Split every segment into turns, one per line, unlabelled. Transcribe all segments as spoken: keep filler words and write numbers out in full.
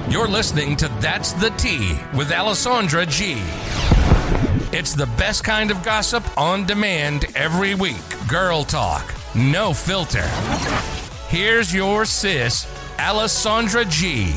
You're listening to That's the Tea with Alessandra G. It's the best kind of gossip on demand every week. Girl talk, no filter. Here's your sis, Alessandra G.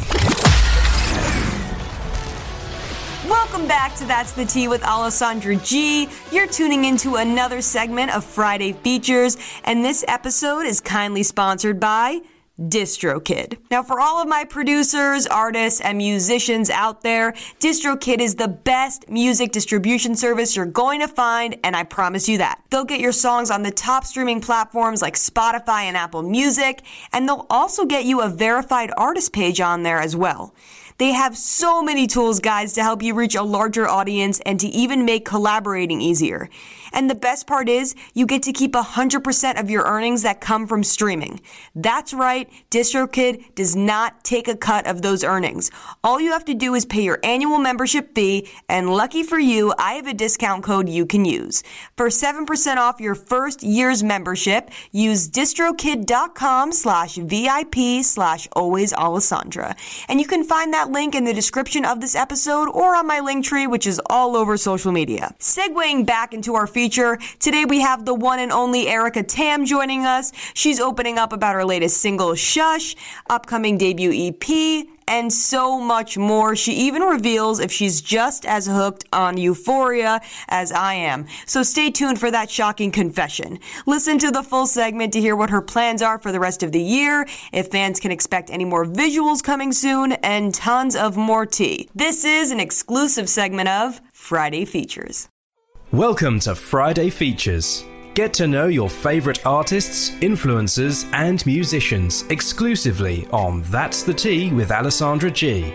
Welcome back to That's the Tea with Alessandra G. You're tuning into another segment of Friday Features, and this episode is kindly sponsored by DistroKid. Now, for all of my producers, artists, and musicians out there, DistroKid is the best music distribution service you're going to find, and I promise you that. They'll get your songs on the top streaming platforms like Spotify and Apple Music, and they'll also get you a verified artist page on there as well. They have so many tools, guys, to help you reach a larger audience and to even make collaborating easier. And the best part is, you get to keep one hundred percent of your earnings that come from streaming. That's right, DistroKid does not take a cut of those earnings. All you have to do is pay your annual membership fee, and lucky for you, I have a discount code you can use. For seven percent off your first year's membership, use distrokid.com slash VIP slash always Alessandra. And you can find that link in the description of this episode or on my link tree, which is all over social media. Segueing back into our feature, today we have the one and only Erica Tam joining us. She's opening up about her latest single, Shush, upcoming debut E P, and so much more. She even reveals if she's just as hooked on Euphoria as I am. So stay tuned for that shocking confession. Listen to the full segment to hear what her plans are for the rest of the year, if fans can expect any more visuals coming soon, and tons of more tea. This is an exclusive segment of Friday Features.
Welcome to Friday Features. Get to know your favorite artists, influencers, and musicians exclusively on That's the Tea with Alessandra G.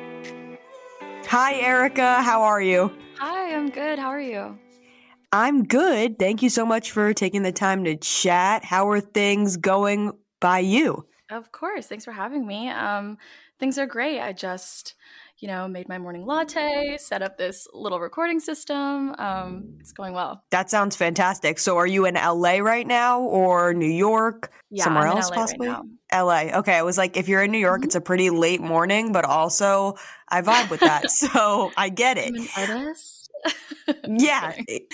Hi, Erica. How are you?
Hi, I'm good. How are you?
I'm good. Thank you so much for taking the time to chat. How are things going by you?
Of course. Thanks for having me. Um, things are great. I just, you know, made my morning latte, set up this little recording system. Um, it's going well.
That sounds fantastic. So are you in L A right now or New York?
Yeah,
somewhere
I'm
else
in L A
possibly?
right now.
L A. Okay. I was like, if you're in New York, mm-hmm. It's a pretty late morning, but also I vibe with that. So I get it.
I'm an artist.
Yeah,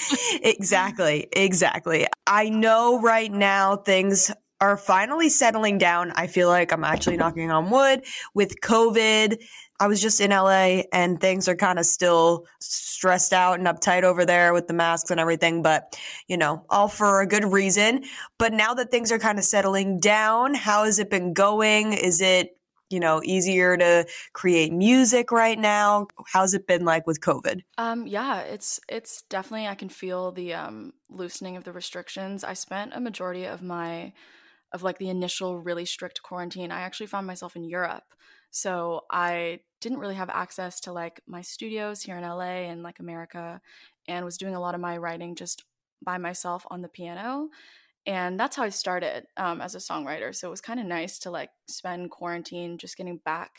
exactly. Exactly. I know right now things are finally settling down. I feel like I'm actually knocking on wood with COVID. I was just in L A and things are kind of still stressed out and uptight over there with the masks and everything, but you know, all for a good reason. But now that things are kind of settling down, how has it been going? Is it, you know, easier to create music right now? How's it been like with COVID?
Um, yeah, it's it's definitely, I can feel the um, loosening of the restrictions. I spent a majority of my, of like the initial really strict quarantine. I actually found myself in Europe. So I didn't really have access to like my studios here in L A and like America, and was doing a lot of my writing just by myself on the piano. And that's how I started um, as a songwriter. So it was kind of nice to like spend quarantine just getting back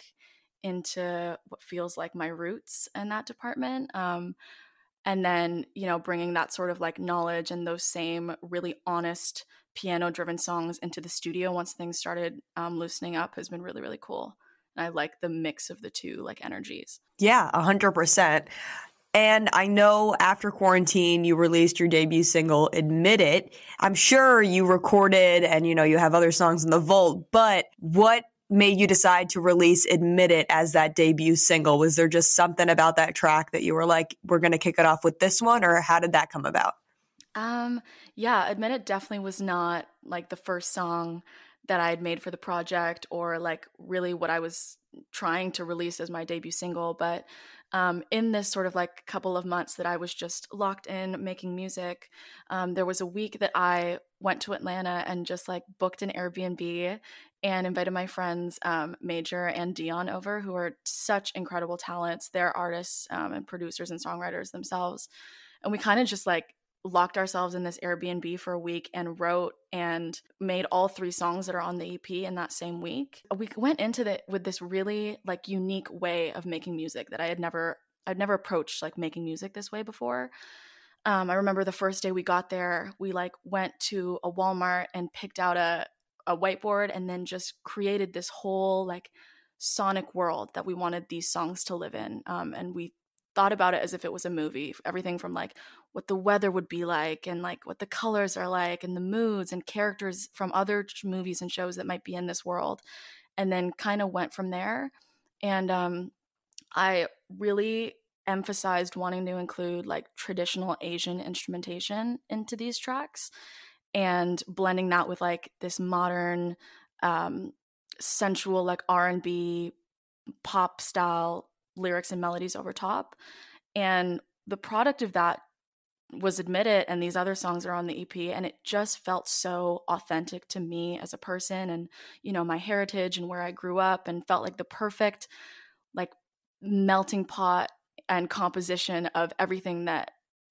into what feels like my roots in that department. Um, and then, you know, bringing that sort of like knowledge and those same really honest piano driven songs into the studio once things started um, loosening up has been really, really cool. And I like the mix of the two like energies.
Yeah, a hundred percent. And I know after quarantine, you released your debut single, Admit It. I'm sure you recorded and, you know, you have other songs in the vault, but what made you decide to release Admit It as that debut single? Was there just something about that track that you were like, we're going to kick it off with this one, or how did that come about?
Um, yeah, Admit It definitely was not like the first song that I had made for the project or like really what I was trying to release as my debut single. But um, in this sort of like couple of months that I was just locked in making music, um, there was a week that I went to Atlanta and just like booked an Airbnb and invited my friends um, Major and Dion over, who are such incredible talents. They're artists um, and producers and songwriters themselves. And we kind of just like locked ourselves in this Airbnb for a week and wrote and made all three songs that are on the E P in that same week. We went into it with this really like unique way of making music that I had never, I'd never approached like making music this way before. Um, I remember the first day we got there, we like went to a Walmart and picked out a, a whiteboard and then just created this whole like sonic world that we wanted these songs to live in. Um, and we thought about it as if it was a movie, everything from like what the weather would be like and like what the colors are like and the moods and characters from other movies and shows that might be in this world. And then kind of went from there. And um, I really emphasized wanting to include like traditional Asian instrumentation into these tracks and blending that with like this modern um, sensual like R and B pop style lyrics and melodies over top. And the product of that was Admit It, and these other songs are on the E P, and it just felt so authentic to me as a person and, you know, my heritage and where I grew up, and felt like the perfect like melting pot and composition of everything that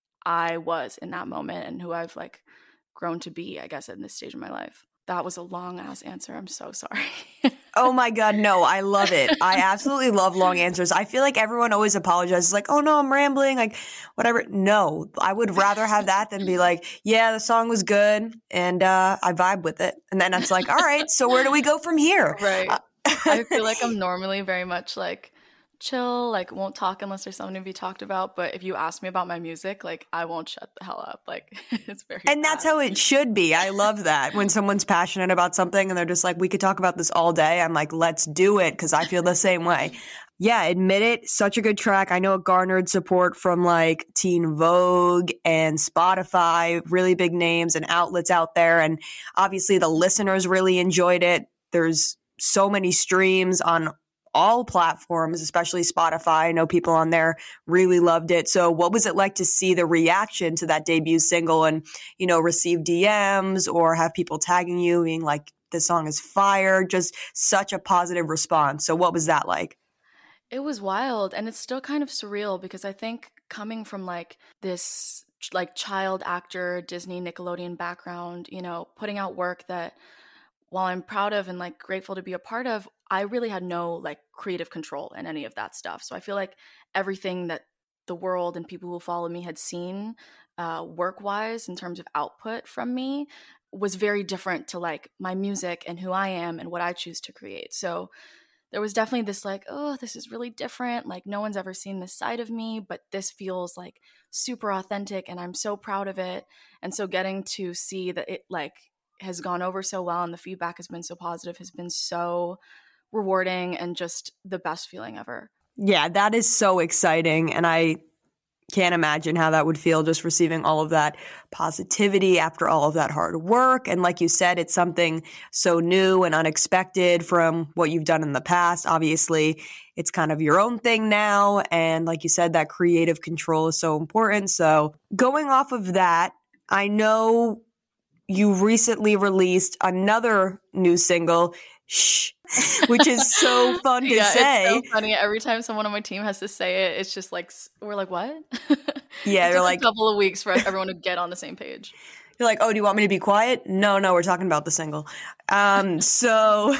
I was in that moment and who I've like grown to be, I guess, in this stage of my life. That was a long ass answer. I'm so sorry.
Oh my God, no, I love it. I absolutely love long answers. I feel like everyone always apologizes, like, oh no, I'm rambling, like whatever. No, I would rather have that than be like, yeah, the song was good and uh, I vibe with it. And then it's like, all right, so where do we go from here?
Right. I feel like I'm normally very much like chill, like won't talk unless there's something to be talked about. But if you ask me about my music, like I won't shut the hell up. Like it's very
And that's how it should be. I love that when someone's passionate about something and they're just like, we could talk about this all day. I'm like, let's do it, because I feel the same way. Yeah, Admit It, such a good track. I know it garnered support from like Teen Vogue and Spotify, really big names and outlets out there. And obviously the listeners really enjoyed it. There's so many streams on all platforms, especially Spotify. I know people on there really loved it. So what was it like to see the reaction to that debut single and, you know, receive D Ms or have people tagging you being like, this song is fire, just such a positive response. So what was that like?
It was wild, and it's still kind of surreal because I think coming from like this like child actor, Disney, Nickelodeon background, you know, putting out work that while I'm proud of and like grateful to be a part of, I really had no like creative control in any of that stuff. So I feel like everything that the world and people who follow me had seen uh, work-wise in terms of output from me was very different to like my music and who I am and what I choose to create. So there was definitely this like, oh, this is really different. Like no one's ever seen this side of me, but this feels like super authentic and I'm so proud of it. And so getting to see that it like has gone over so well and the feedback has been so positive has been so rewarding and just the best feeling ever.
Yeah, that is so exciting. And I can't imagine how that would feel, just receiving all of that positivity after all of that hard work. And like you said, it's something so new and unexpected from what you've done in the past. Obviously, it's kind of your own thing now. And like you said, that creative control is so important. So going off of that, I know you recently released another new single, Shh, which is so fun to
yeah,
say.
It's so funny. Every time someone on my team has to say it, it's just like, we're like, what?
Yeah,
it
you're
took
like
a couple of weeks for everyone to get on the same page.
You're like, oh, do you want me to be quiet? No, no, we're talking about the single. Um, so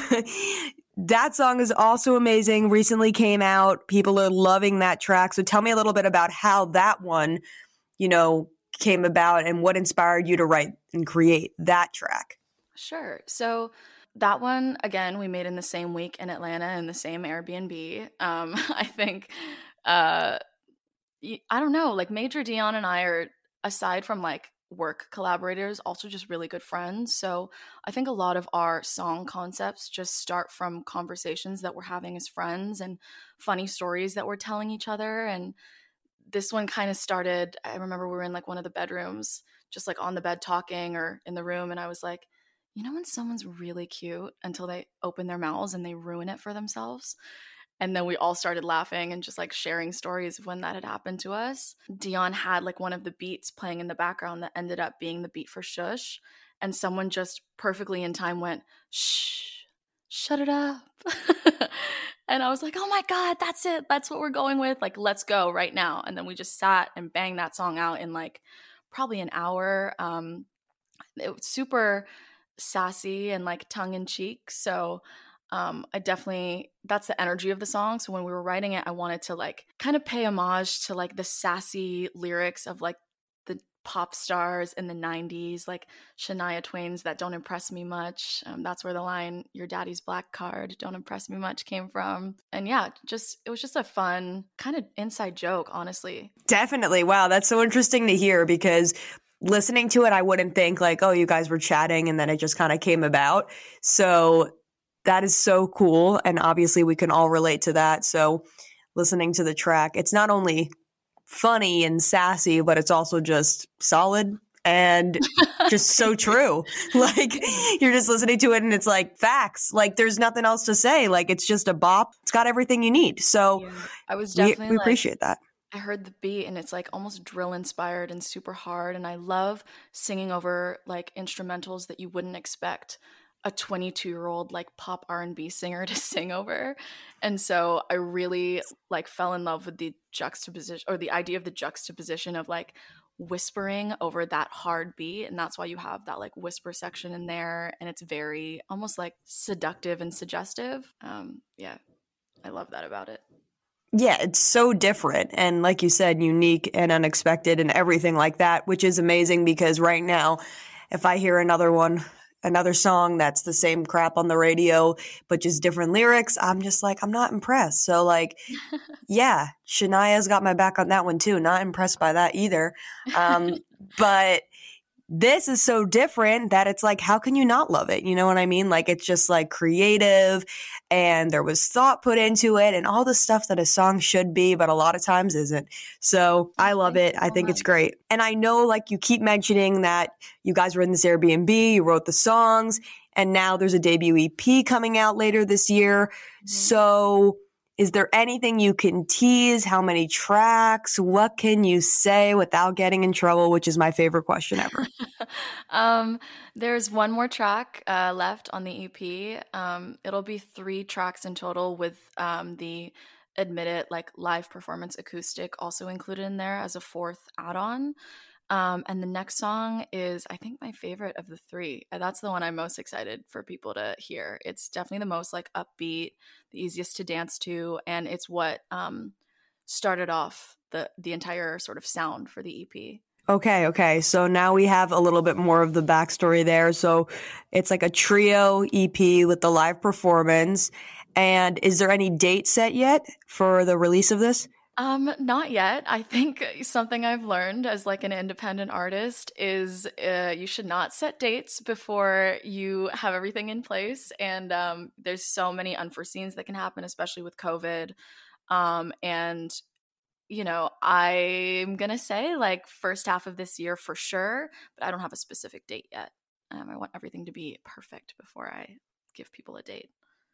that song is also amazing. Recently came out. People are loving that track. So tell me a little bit about how that one, you know, came about and what inspired you to write and create that track.
Sure. So that one, again, we made in the same week in Atlanta in the same Airbnb. Um, I think, uh, I don't know, like Major Dion and I are, aside from like work collaborators, also just really good friends. So I think a lot of our song concepts just start from conversations that we're having as friends and funny stories that we're telling each other. And this one kind of started, I remember we were in like one of the bedrooms, just like on the bed talking or in the room. And I was like, you know when someone's really cute until they open their mouths and they ruin it for themselves? And then we all started laughing and just like sharing stories of when that had happened to us. Dion had like one of the beats playing in the background that ended up being the beat for Shush. And someone just perfectly in time went, shh, shut it up. And I was like, oh my God, that's it. That's what we're going with. Like, let's go right now. And then we just sat and banged that song out in like probably an hour. Um, it was super sassy and like tongue in cheek. So um, I definitely, that's the energy of the song. So when we were writing it, I wanted to like kind of pay homage to like the sassy lyrics of like the pop stars in the nineties, like Shania Twain's That Don't Impress Me Much. Um, that's where the line, your daddy's black card, don't impress me much, came from. And yeah, just it was just a fun kind of inside joke, honestly.
Definitely. Wow, that's so interesting to hear, because listening to it, I wouldn't think like, oh, you guys were chatting and then it just kind of came about. So that is so cool. And obviously we can all relate to that. So listening to the track, it's not only funny and sassy, but it's also just solid and just so true. Like, you're just listening to it and it's like facts. Like, there's nothing else to say. Like, it's just a bop. It's got everything you need. So
yeah. I was definitely
we, we
like,
appreciate that.
I heard the beat and it's like almost drill inspired and super hard. And I love singing over like instrumentals that you wouldn't expect a twenty-two year old like pop R and B singer to sing over. And so I really like fell in love with the juxtaposition, or the idea of the juxtaposition of like whispering over that hard beat. And that's why you have that like whisper section in there. And it's very almost like seductive and suggestive. Um, yeah, I love that about it.
Yeah, it's so different. And like you said, unique and unexpected and everything like that, which is amazing, because right now, if I hear another one, another song that's the same crap on the radio, but just different lyrics, I'm just like, I'm not impressed. So like, yeah, Shania's got my back on that one too. Not impressed by that either. Um, but this is so different that it's like, how can you not love it? You know what I mean? Like, it's just like creative, and there was thought put into it and all the stuff that a song should be, but a lot of times isn't. So I love it. I think it's great. And I know, like, you keep mentioning that you guys were in this Airbnb, you wrote the songs, and now there's a debut E P coming out later this year. Mm-hmm. So is there anything you can tease? How many tracks? What can you say without getting in trouble, which is my favorite question ever?
um, there's one more track uh, left on the E P. Um, it'll be three tracks in total, with um, the Admit It like live performance acoustic also included in there as a fourth add-on. Um, and the next song is, I think, my favorite of the three. That's the one I'm most excited for people to hear. It's definitely the most like upbeat, the easiest to dance to, and it's what um, started off the the entire sort of sound for the E P.
Okay, okay. So now we have a little bit more of the backstory there. So it's like a trio E P with the live performance. And is there any date set yet for the release of this?
Um, not yet. I think something I've learned as like an independent artist is uh, you should not set dates before you have everything in place. And um, there's so many unforeseens that can happen, especially with COVID. Um, and, you know, I'm going to say like first half of this year for sure, but I don't have a specific date yet. Um, I want everything to be perfect before I give people a date.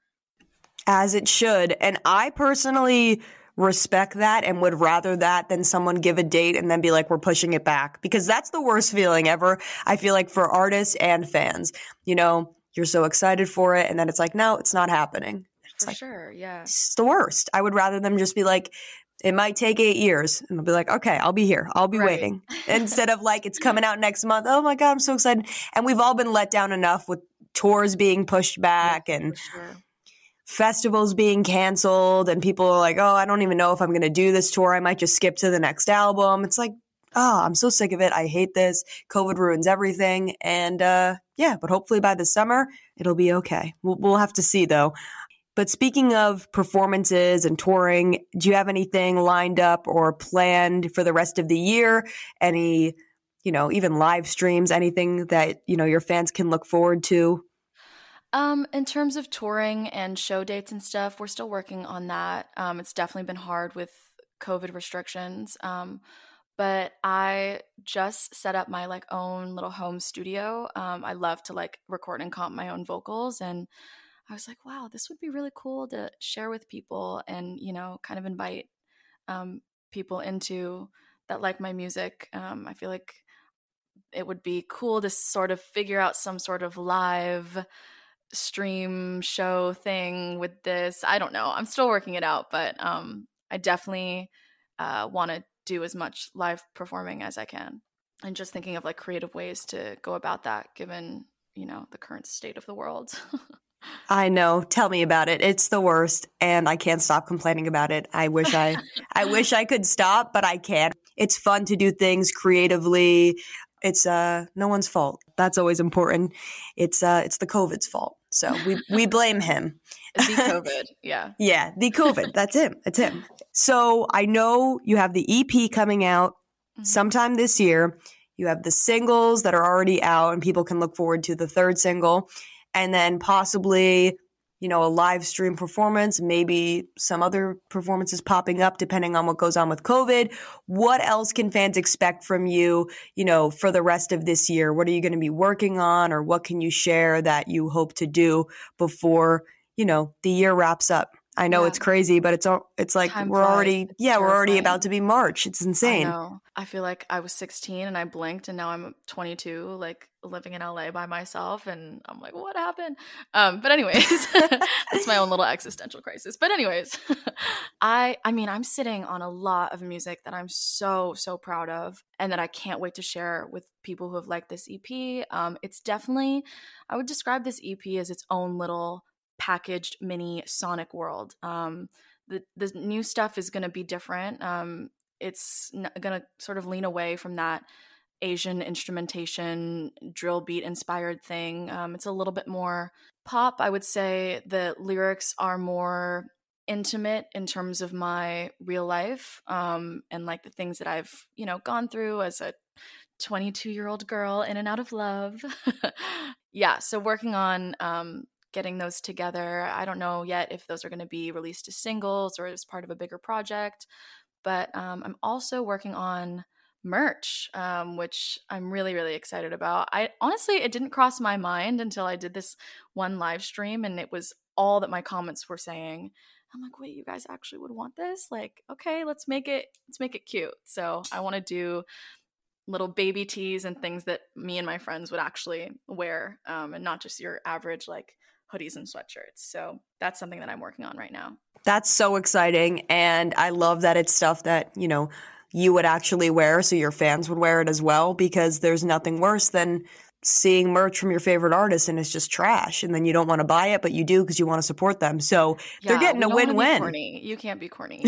As it should. And I personally respect that and would rather that than someone give a date and then be like, we're pushing it back, because that's the worst feeling ever. I feel like for artists and fans, you know, you're so excited for it and then it's like, no, it's not happening. It's
for
like,
sure. Yeah.
It's the worst. I would rather them just be like, it might take eight years. And I'll be like, okay, I'll be here. I'll be right. waiting. Instead of like, it's coming out next month. Oh my God, I'm so excited. And we've all been let down enough with tours being pushed back, yeah, and sure. festivals being canceled, and people are like, oh, I don't even know if I'm going to do this tour. I might just skip to the next album. It's like, oh, I'm so sick of it. I hate this. COVID ruins everything. And uh, yeah, but hopefully by the summer, it'll be okay. We'll, we'll have to see though. But speaking of performances and touring, do you have anything lined up or planned for the rest of the year? Any, you know, even live streams, anything that, you know, your fans can look forward to?
Um, in terms of touring and show dates and stuff, we're still working on that. Um, it's definitely been hard with COVID restrictions. Um, but I just set up my like own little home studio. Um, I love to like record and comp my own vocals, and I was like, wow, this would be really cool to share with people and, you know, kind of invite um, people into that like my music. Um, I feel like it would be cool to sort of figure out some sort of live stream show thing with this. I don't know. I'm still working it out, but um, I definitely uh, want to do as much live performing as I can. And just thinking of like creative ways to go about that given, you know, the current state of the world.
I know. Tell me about it. It's the worst, and I can't stop complaining about it. I wish I I wish I could stop, but I can't. it's fun to do things creatively. It's uh, no one's fault. That's always important. It's uh, it's the COVID's fault. So we, we blame him.
The COVID, yeah.
Yeah, the COVID. That's him. That's him. So I know you have the E P coming out mm-hmm. sometime this year. You have the singles that are already out and people can look forward to the third single. And then possibly, you know, a live stream performance, maybe some other performances popping up depending on what goes on with COVID. What else can fans expect from you, you know, for the rest of this year? What are you going to be working on, or what can you share that you hope to do before, you know, the year wraps up? I know yeah. it's crazy, but it's it's like Time we're flies. already it's yeah, terrifying. We're already about to be March. It's insane.
I know. I feel like I was sixteen and I blinked and now I'm twenty-two, like living in L A by myself, and I'm like, what happened? Um, but anyways, that's my own little existential crisis. But anyways, I I mean, I'm sitting on a lot of music that I'm so so proud of and that I can't wait to share with people who have liked this E P. Um, it's definitely, I would describe this E P as its own little packaged mini Sonic world. Um, the the new stuff is going to be different. Um, it's n- going to sort of lean away from that Asian instrumentation, drill beat inspired thing. Um, it's a little bit more pop. I would say the lyrics are more intimate in terms of my real life um, and like the things that I've, you know, gone through as a twenty-two year old girl in and out of love. Yeah. So working on um, getting those together. I don't know yet if those are going to be released as singles or as part of a bigger project, but um, I'm also working on merch, um, which I'm really, really excited about. I honestly, it didn't cross my mind until I did this one live stream and it was all that my comments were saying. I'm like, wait, you guys actually would want this? Like, okay, let's make it, let's make it cute. So I want to do little baby tees and things that me and my friends would actually wear, um, and not just your average like hoodies and sweatshirts. So that's something that I'm working on right now.
That's so exciting. And I love that it's stuff that, you know, you would actually wear, so your fans would wear it as well, because there's nothing worse than seeing merch from your favorite artist and it's just trash. And then you don't want to buy it, but you do because you want to support them. So
yeah,
they're getting a win-win.
Corny. You can't be corny.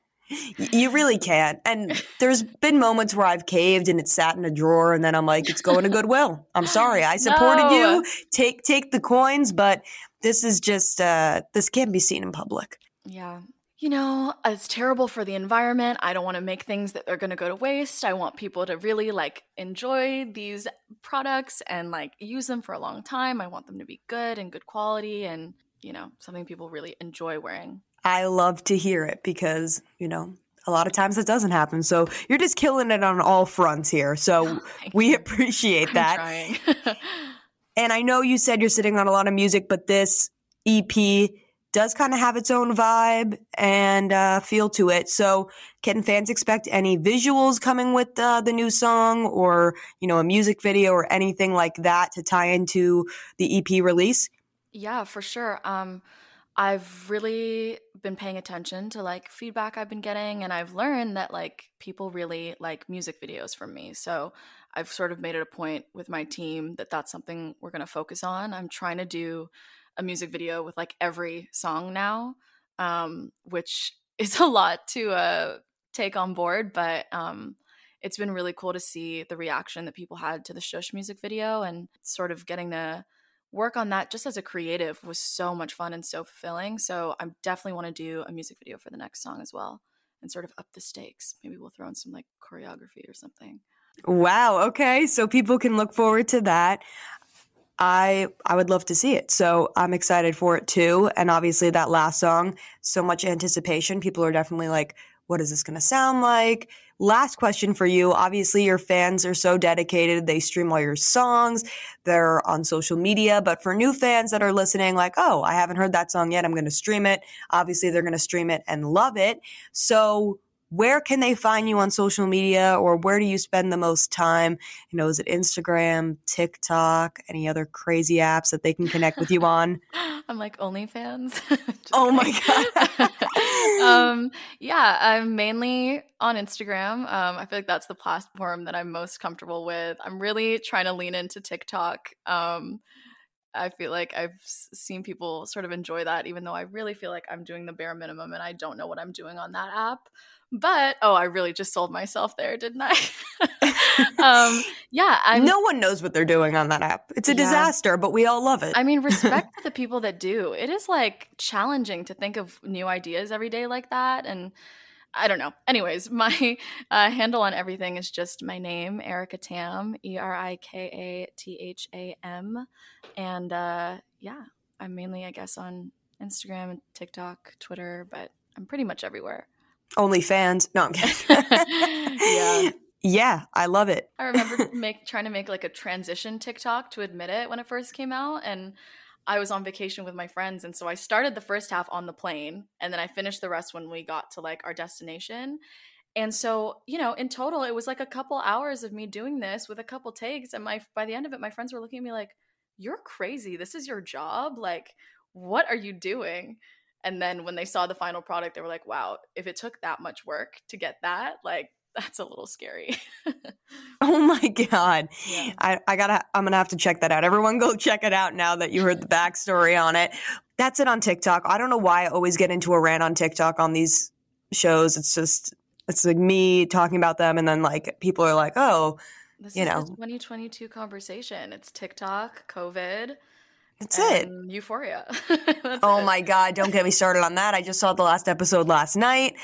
You really can't. And there's been moments where I've caved and it's sat in a drawer and then I'm like, it's going to Goodwill. I'm sorry. I supported no. you. Take take the coins, but this is just, uh, this can't be seen in public.
Yeah. You know, it's terrible for the environment. I don't want to make things that are going to go to waste. I want people to really like enjoy these products and like use them for a long time. I want them to be good and good quality and, you know, something people really enjoy wearing.
I love to hear it because, you know, a lot of times it doesn't happen. So you're just killing it on all fronts here. So we
you.
appreciate that.
I'm trying.
And I know you said you're sitting on a lot of music, but this E P does kind of have its own vibe and uh, feel to it. So can fans expect any visuals coming with uh, the new song, or, you know, a music video or anything like that to tie into the E P release?
Yeah, for sure. Um, I've really been paying attention to like feedback I've been getting, and I've learned that like people really like music videos from me. So I've sort of made it a point with my team that that's something we're going to focus on. I'm trying to do a music video with like every song now, um, which is a lot to uh, take on board, but um, it's been really cool to see the reaction that people had to the Shush music video, and sort of getting to work on that just as a creative was so much fun and so fulfilling. So I definitely want to do a music video for the next song as well and sort of up the stakes. Maybe we'll throw in some like choreography or something.
Wow. Okay. So people can look forward to that. I I would love to see it. So I'm excited for it too. And obviously that last song, so much anticipation. People are definitely like, what is this going to sound like? Last question for you. Obviously, your fans are so dedicated. They stream all your songs. They're on social media. But for new fans that are listening, like, oh, I haven't heard that song yet, I'm going to stream it. Obviously, they're going to stream it and love it. So where can they find you on social media, or where do you spend the most time? You know, is it Instagram, TikTok, any other crazy apps that they can connect with you on?
I'm like OnlyFans.
Oh my God.
um, yeah, I'm mainly on Instagram. Um, I feel like that's the platform that I'm most comfortable with. I'm really trying to lean into TikTok. Um, I feel like I've seen people sort of enjoy that, even though I really feel like I'm doing the bare minimum and I don't know what I'm doing on that app. But, oh, I really just sold myself there, didn't I? um, yeah. I'm,
no one knows what they're doing on that app. It's a yeah. disaster, but we all love it.
I mean, respect to the people that do. It is like challenging to think of new ideas every day like that. And I don't know. Anyways, my uh, handle on everything is just my name, Erika Tam, E R I K A T H A M. And uh, yeah, I'm mainly, I guess, on Instagram, TikTok, Twitter, but I'm pretty much everywhere.
OnlyFans. No, I'm kidding.
yeah.
Yeah, I love it.
I remember make, trying to make like a transition TikTok to admit it when it first came out. And I was on vacation with my friends. And so I started the first half on the plane and then I finished the rest when we got to like our destination. And so, you know, in total, it was like a couple hours of me doing this with a couple takes. And my by the end of it, my friends were looking at me like, you're crazy. This is your job. Like, what are you doing? And then when they saw the final product, they were like, wow, if it took that much work to get that, like, that's a little scary.
Oh my God. Yeah. I, I gotta, I'm gonna have to check that out. Everyone go check it out now that you heard the backstory on it. That's it on TikTok. I don't know why I always get into a rant on TikTok on these shows. It's just, it's like me talking about them. And then like people are like, oh,
this
you
is
know,
the twenty twenty-two conversation. It's TikTok, COVID.
That's it.
Euphoria. That's
oh
it.
my God. Don't get me started on that. I just saw the last episode last night.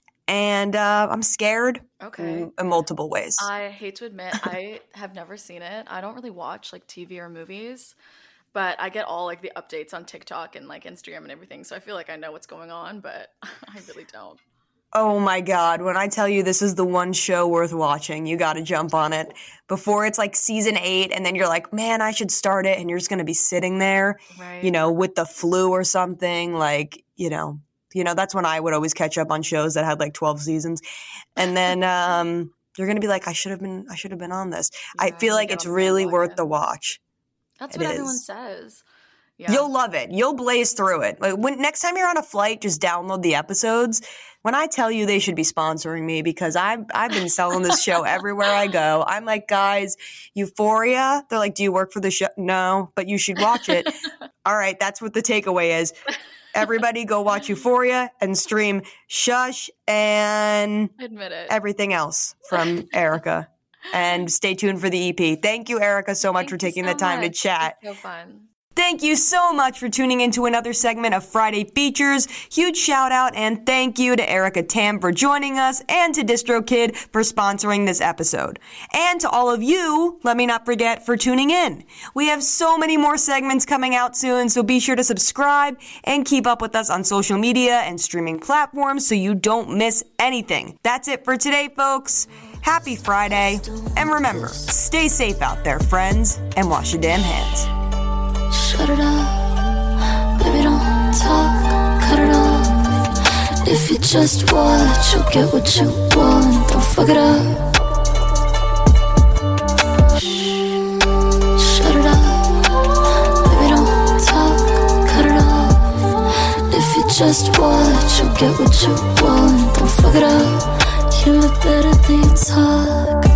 And uh, I'm scared
okay.
in multiple ways.
I hate to admit, I have never seen it. I don't really watch like T V or movies, but I get all like the updates on TikTok and like Instagram and everything. So I feel like I know what's going on, but I really don't.
Oh my God. When I tell you this is the one show worth watching, you got to jump on it before it's like season eight. And then you're like, man, I should start it. And you're just going to be sitting there,
right.
you know, with the flu or something like, you know. You know, that's when I would always catch up on shows that had like twelve seasons. And then um, you're going to be like, I should have been, I should have been on this. Yeah, I feel like it's really worth the watch.
That's
it
what
is.
everyone says. Yeah.
You'll love it. You'll blaze through it. Like when next time you're on a flight, just download the episodes. When I tell you they should be sponsoring me because I've, I've been selling this show everywhere I go. I'm like, guys, Euphoria. They're like, do you work for the show? No, but you should watch it. All right. That's what the takeaway is. Everybody go watch Euphoria and stream Shush and
admit it.
Everything else from Erika. And stay tuned for the E P. Thank you, Erika, so much
Thank
for taking
so
the time
much.
to chat.
It's so fun.
Thank you so much for tuning into another segment of Friday Features. Huge shout out and thank you to Erika Tam for joining us and to DistroKid for sponsoring this episode. And to all of you, let me not forget for tuning in. We have so many more segments coming out soon, so be sure to subscribe and keep up with us on social media and streaming platforms so you don't miss anything. That's it for today, folks. Happy Friday. And remember, stay safe out there, friends, and wash your damn hands.
Shut it up, baby, don't talk, cut it off. If you just watch, you'll get what you want, don't fuck it up. Shut it up, baby, don't talk, cut it off. If you just watch, you'll get what you want, don't fuck it up. You look better than you talk.